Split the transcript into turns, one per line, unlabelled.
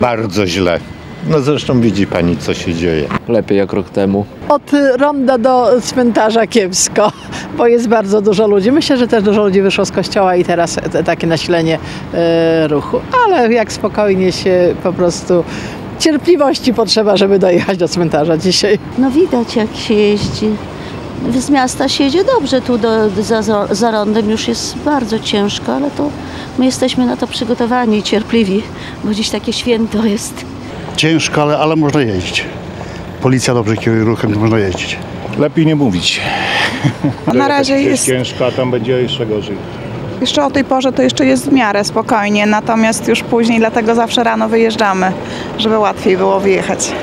Bardzo źle. No zresztą widzi pani, co się dzieje.
Lepiej jak rok temu.
Od ronda do cmentarza kiepsko, bo jest bardzo dużo ludzi. Myślę, że też dużo ludzi wyszło z kościoła i teraz takie nasilenie ruchu. Ale jak spokojnie się po prostu... Cierpliwości potrzeba, żeby dojechać do cmentarza dzisiaj.
No widać jak się jeździ. Z miasta się jedzie dobrze, tu za rondem już jest bardzo ciężko, ale to my jesteśmy na to przygotowani i cierpliwi, bo dziś takie święto jest.
Ciężko, ale można jeździć. Policja dobrze kieruje ruchem, to można jeździć.
Lepiej nie mówić.
Na razie jest,
ciężko, a tam będzie jeszcze gorzej.
jeszcze o tej porze to jeszcze jest w miarę spokojnie, natomiast już później, dlatego zawsze rano wyjeżdżamy, żeby łatwiej było wyjechać.